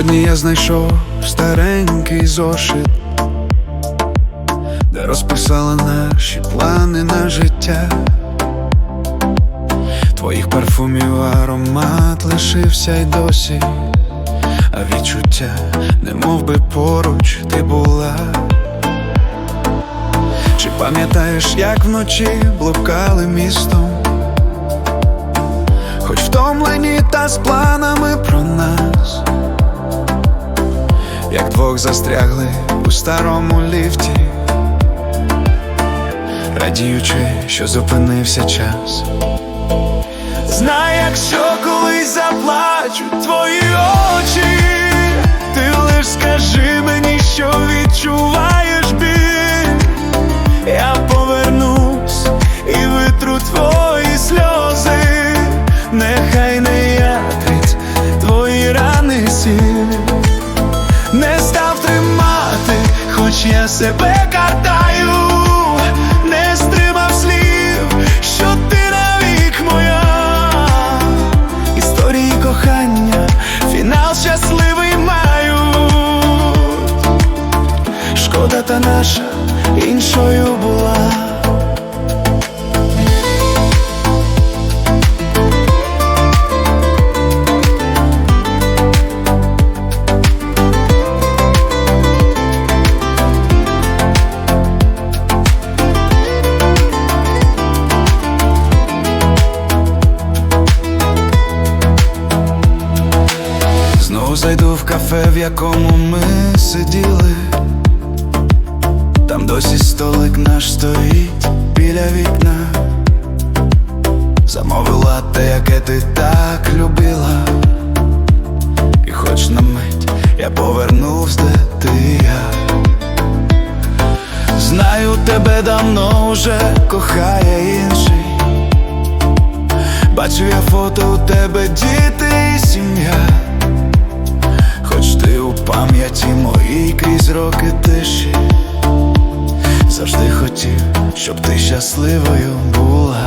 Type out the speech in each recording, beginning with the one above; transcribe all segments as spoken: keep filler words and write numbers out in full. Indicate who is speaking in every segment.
Speaker 1: Сьогодні я знайшов старенький зошит, де розписали наші плани на життя. Твоїх парфумів аромат лишився й досі, а відчуття, немов би поруч ти була. Чи пам'ятаєш, як вночі блукали містом, хоч втомлені та з планами про нас, як двох застрягли у старому ліфті, радіючи, що зупинився час. Знай, якщо колись заплачуть твої очі, ти лиш скажи мені, що відчуваєш біль. Я повернусь і витру твої сльози, нехай не ятрить твої рани сіль. Не став тримати, хоч я себе картаю, не стримав слів, що ти навік моя. Історії кохання, фінал щасливий мають. Шкода та наша іншою була. Знову зайду в кафе, в якому ми сиділи. Там досі столик наш стоїть біля вікна. Замовила те, яке ти так любила. І хоч на мить я повернувся, де ти і я. Знаю, тебе давно вже кохає інший. Бачу я фото у тебе, діти і сім'я. Хоч ти у пам'яті моїй крізь роки тиші, завжди хотів, щоб ти щасливою була.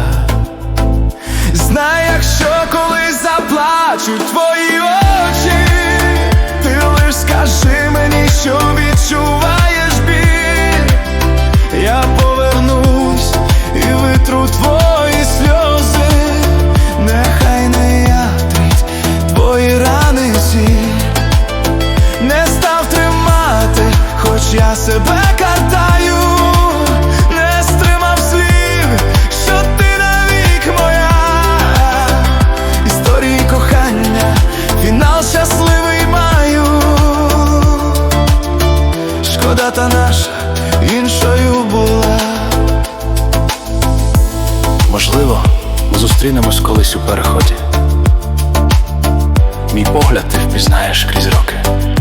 Speaker 1: Знай, якщо колись заплачуть твої очі, ти лиш скажи мені, що відчуваєш біль. Я повернусь і витру твої сльози, нехай не ятрить твої рани сіль. Не став тримати, хоч я себе картаю, не стримав слів, що ти навік моя. Історії кохання, фінал щасливий маю. Шкода та наша іншою була.
Speaker 2: Можливо, ми зустрінемось колись у переході. Мій погляд ти впізнаєш крізь роки,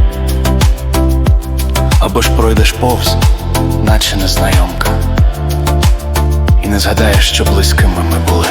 Speaker 2: або ж пройдеш повз, наче незнайомка, і не згадаєш, що близькими ми були.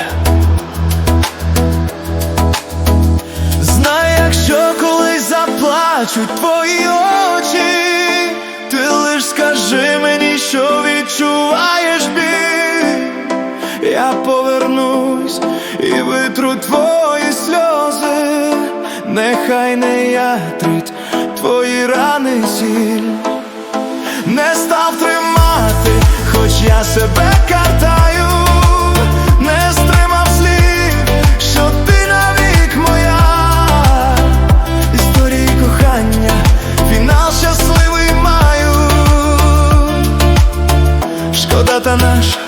Speaker 1: Знай, якщо колись заплачуть твої очі, ти лиш скажи мені, що відчуваєш біль. Я повернусь і витру твої сльози, нехай не ятрить твої рани сіль. Не став тримати, хоч я себе картаю, не стримав слів, що ти навік моя. Історії кохання, фінал щасливий маю. Шкода та наша